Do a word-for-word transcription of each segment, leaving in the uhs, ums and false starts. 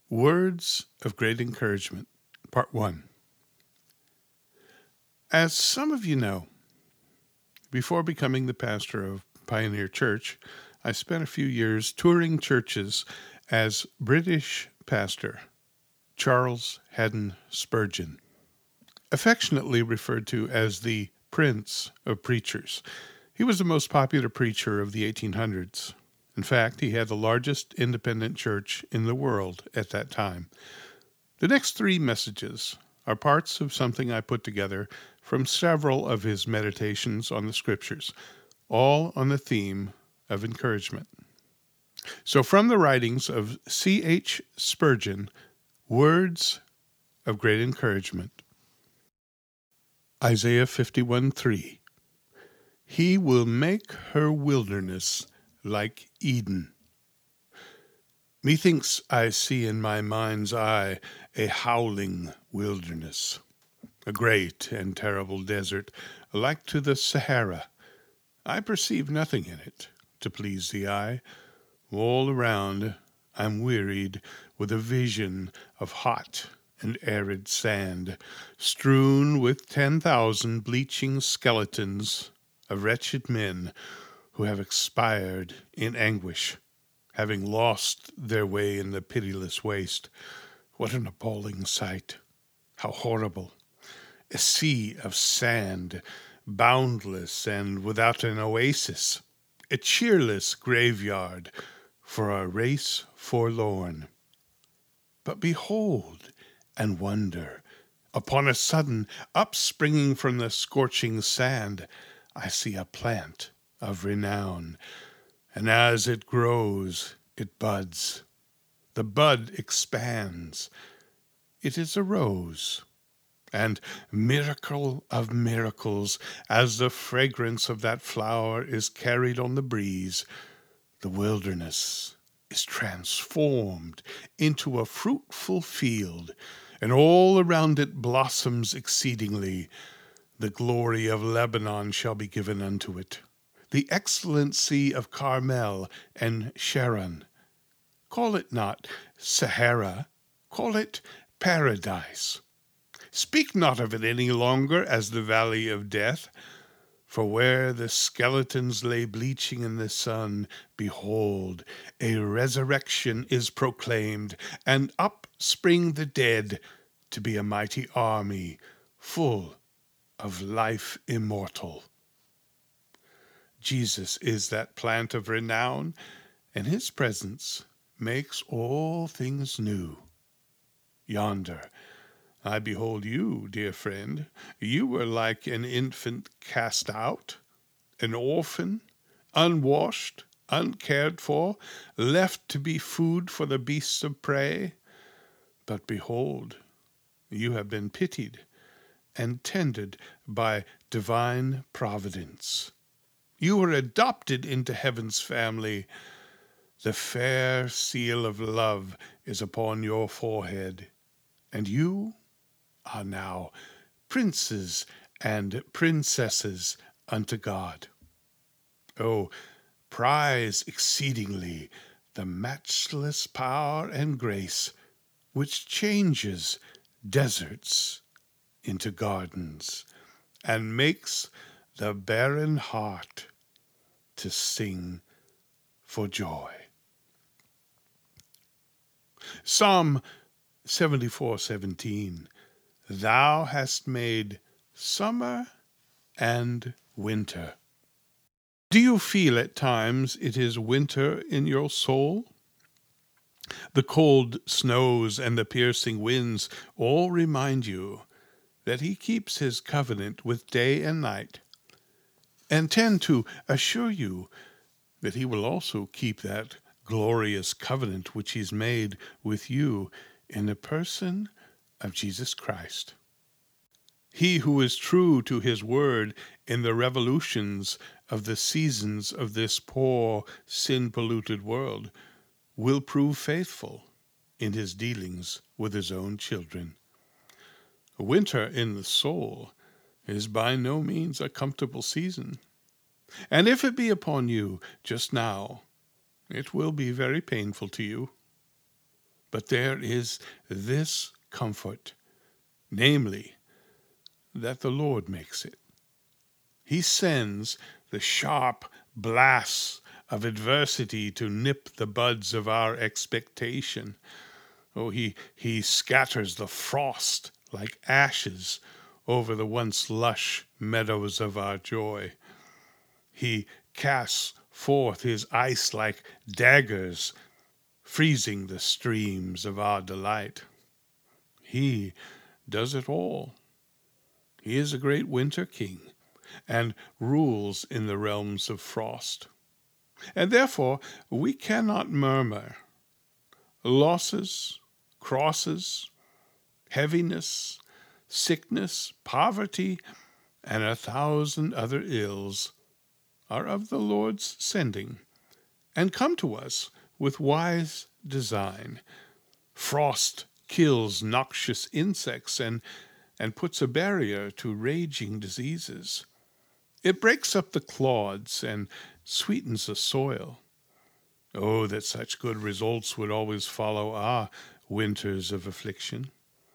Words of Great Encouragement, Part one. As some of you know, before becoming the pastor of Pioneer Church, I spent a few years touring churches as British pastor Charles Haddon Spurgeon, affectionately referred to as the Prince of Preachers. He was the most popular preacher of the eighteen hundreds. In fact, he had the largest independent church in the world at that time. The next three messages are parts of something I put together from several of his meditations on the Scriptures, all on the theme of encouragement. So from the writings of C H Spurgeon, Words of Great Encouragement. Isaiah fifty-one three. He will make her wilderness like Eden. Methinks I see in my mind's eye a howling wilderness, a great and terrible desert, like to the Sahara. I perceive nothing in it to please the eye. All around I'm wearied with a vision of hot and arid sand, strewn with ten thousand bleaching skeletons of wretched men who have expired in anguish, having lost their way in the pitiless waste. What an appalling sight! How horrible! A sea of sand, boundless and without an oasis, a cheerless graveyard for a race forlorn. But behold and wonder, upon a sudden, upspringing from the scorching sand, I see a plant of renown, and as it grows, it buds. The bud expands. It is a rose. And miracle of miracles, as the fragrance of that flower is carried on the breeze, the wilderness is transformed into a fruitful field, and all around it blossoms exceedingly. The glory of Lebanon shall be given unto it, the excellency of Carmel and Sharon. Call it not Sahara, call it Paradise. Speak not of it any longer as the valley of death, for where the skeletons lay bleaching in the sun, behold, a resurrection is proclaimed, and up spring the dead to be a mighty army, full of life immortal. Jesus is that plant of renown, and his presence makes all things new. Yonder, I behold you, dear friend. You were like an infant cast out, an orphan, unwashed, uncared for, left to be food for the beasts of prey. But behold, you have been pitied and tended by divine providence. You were adopted into heaven's family. The fair seal of love is upon your forehead, and you are now princes and princesses unto God. Oh, prize exceedingly the matchless power and grace which changes deserts into gardens and makes the barren heart to sing for joy. Psalm seventy-four seventeen. Thou hast made summer and winter. Do you feel at times it is winter in your soul? The cold snows and the piercing winds all remind you that he keeps his covenant with day and night, and tend to assure you that he will also keep that glorious covenant which he's made with you in the person of Jesus Christ. He who is true to his word in the revolutions of the seasons of this poor, sin-polluted world will prove faithful in his dealings with his own children. Winter in the soul is by no means a comfortable season, and if it be upon you just now, it will be very painful to you. But there is this comfort, namely, that the Lord makes it. He sends the sharp blasts of adversity to nip the buds of our expectation. Oh, he, he scatters the frost like ashes over the once lush meadows of our joy. He casts forth his ice like daggers, freezing the streams of our delight. He does it all. He is a great winter king and rules in the realms of frost. And therefore we cannot murmur. Losses, crosses, heaviness, sickness, poverty, and a thousand other ills are of the Lord's sending, and come to us with wise design. Frost kills noxious insects and, and puts a barrier to raging diseases. It breaks up the clods and sweetens the soil. Oh, that such good results would always follow our winters of affliction.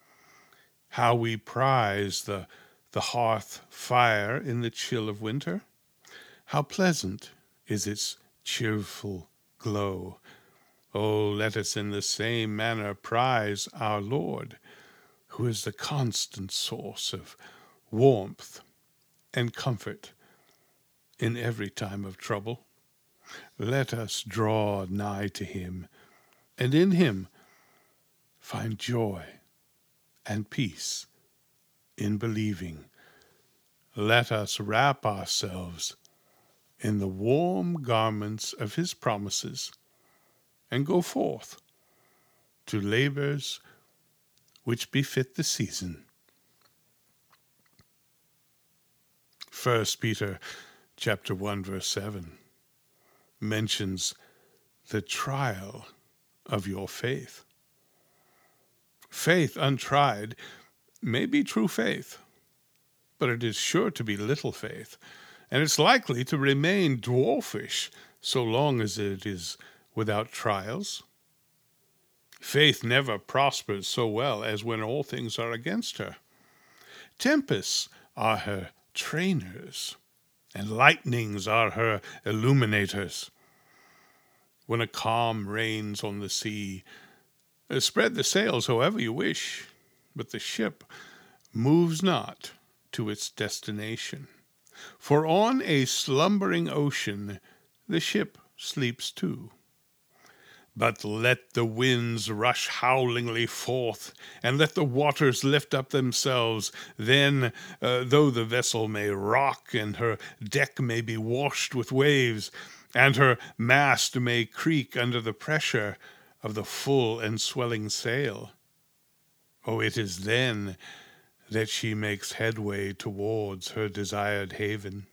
How we prize the, the hearth fire in the chill of winter. How pleasant is its cheerful glow. Oh, let us in the same manner prize our Lord, who is the constant source of warmth and comfort in every time of trouble. Let us draw nigh to him, and in him find joy and peace in believing. Let us wrap ourselves in the warm garments of his promises and go forth to labors which befit the season. First Peter chapter one, verse seven mentions the trial of your faith. Faith untried may be true faith, but it is sure to be little faith, and it's likely to remain dwarfish so long as it is without trials. Faith never prospers so well as when all things are against her. Tempests are her trainers, and lightnings are her illuminators. When a calm reigns on the sea, spread the sails however you wish, but the ship moves not to its destination. For on a slumbering ocean the ship sleeps too. But let the winds rush howlingly forth, and let the waters lift up themselves. Then, uh, though the vessel may rock, and her deck may be washed with waves, and her mast may creak under the pressure of the full and swelling sail, oh, it is then that she makes headway towards her desired haven.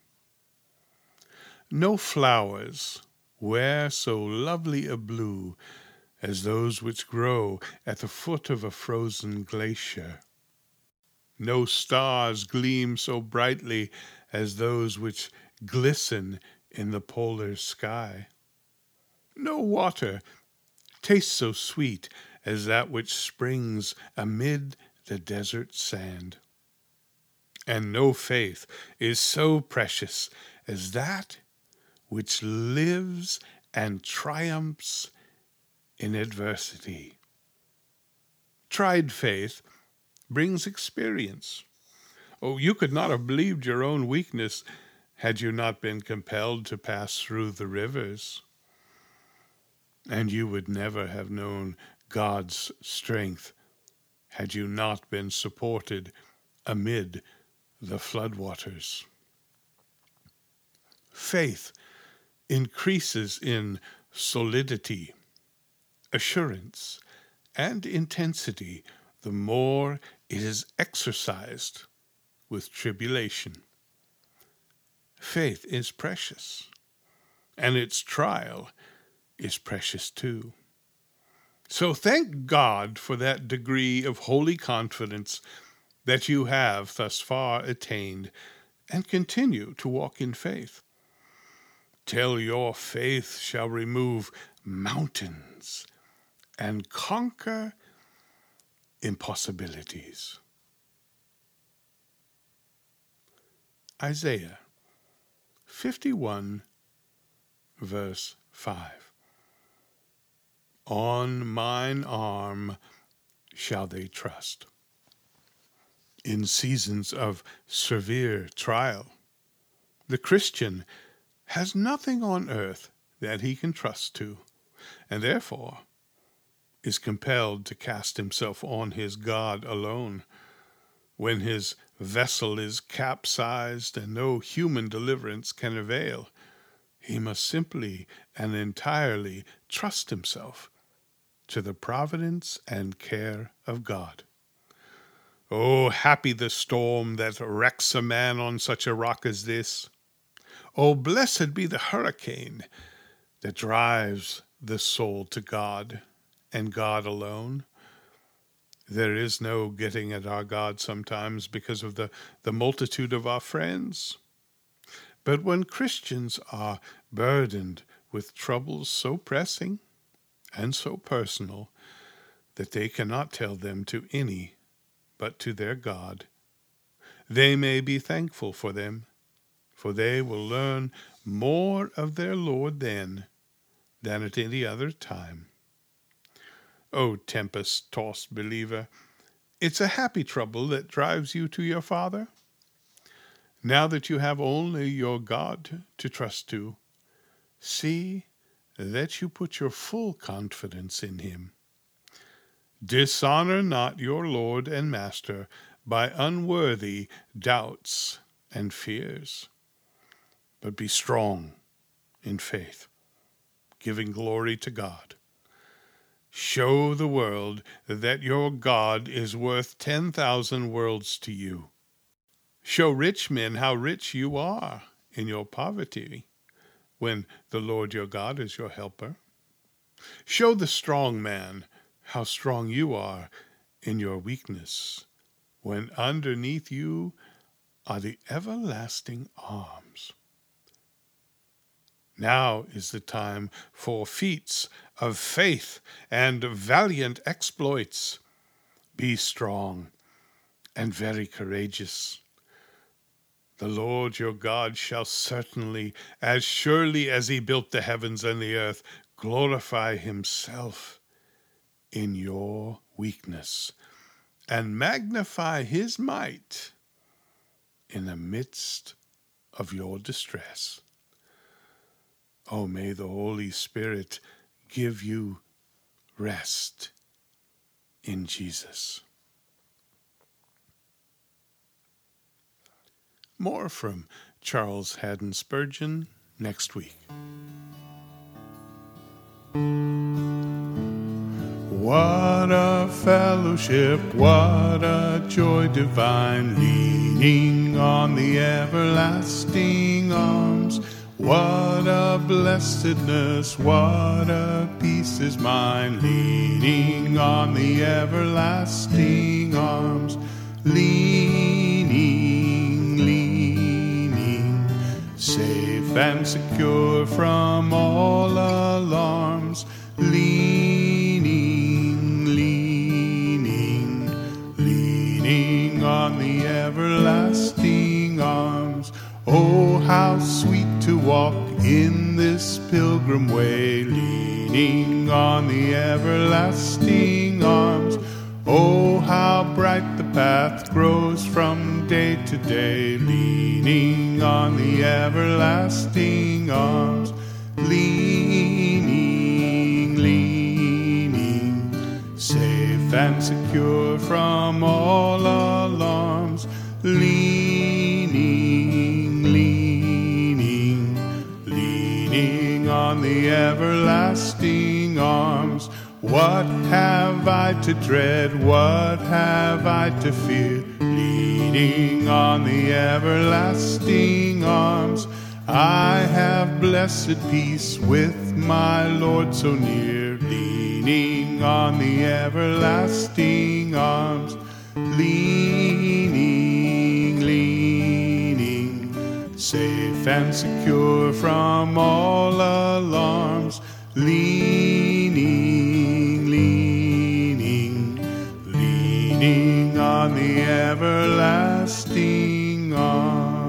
No flowers wear so lovely a blue as those which grow at the foot of a frozen glacier. No stars gleam so brightly as those which glisten in the polar sky. No water tastes so sweet as that which springs amid the desert sand. And no faith is so precious as that which lives and triumphs in adversity. Tried faith brings experience. Oh, you could not have believed your own weakness had you not been compelled to pass through the rivers. And you would never have known God's strength had you not been supported amid the floodwaters. Faith increases in solidity, assurance, and intensity the more it is exercised with tribulation. Faith is precious, and its trial is precious too. So thank God for that degree of holy confidence that you have thus far attained, and continue to walk in faith, till your faith shall remove mountains and conquer impossibilities. Isaiah fifty-one, verse five. On mine arm shall they trust. In seasons of severe trial, the Christian has nothing on earth that he can trust to, and therefore is compelled to cast himself on his God alone. When his vessel is capsized and no human deliverance can avail, he must simply and entirely trust himself to the providence and care of God. Oh, happy the storm that wrecks a man on such a rock as this. Oh, blessed be the hurricane that drives the soul to God and God alone. There is no getting at our God sometimes because of the, the multitude of our friends. But when Christians are burdened with troubles so pressing and so personal that they cannot tell them to any but to their God, they may be thankful for them, for they will learn more of their Lord then than at any other time. O tempest-tossed believer, it's a happy trouble that drives you to your Father. Now that you have only your God to trust to, see that you put your full confidence in him. Dishonor not your Lord and Master by unworthy doubts and fears, but be strong in faith, giving glory to God. Show the world that your God is worth ten thousand worlds to you. Show rich men how rich you are in your poverty when the Lord your God is your helper. Show the strong man how strong you are in your weakness when underneath you are the everlasting arms. Now is the time for feats of faith and valiant exploits. Be strong and very courageous. The Lord your God shall certainly, as surely as he built the heavens and the earth, glorify himself in your weakness and magnify his might in the midst of your distress. Oh, may the Holy Spirit give you rest in Jesus. More from Charles Haddon Spurgeon next week. What a fellowship, what a joy divine, leaning on the everlasting arms. What a blessedness, what a peace is mine, leaning on the everlasting arms. Leaning, leaning, safe and secure from all alarms. Leaning, leaning, leaning on the everlasting arms. Oh, how sweet to walk in this pilgrim way, leaning on the everlasting arms. Oh, how bright the path grows from day to day, leaning on the everlasting arms. Leaning, leaning, safe and secure from all alarms. Leaning, leaning, leaning on the everlasting arms. What have I to dread? What have I to fear? Leaning on the everlasting arms. I have blessed peace with my Lord so near. Leaning on the everlasting arms. Leaning, leaning, safe and secure from all alarms. Leaning, leaning. on the everlasting arm.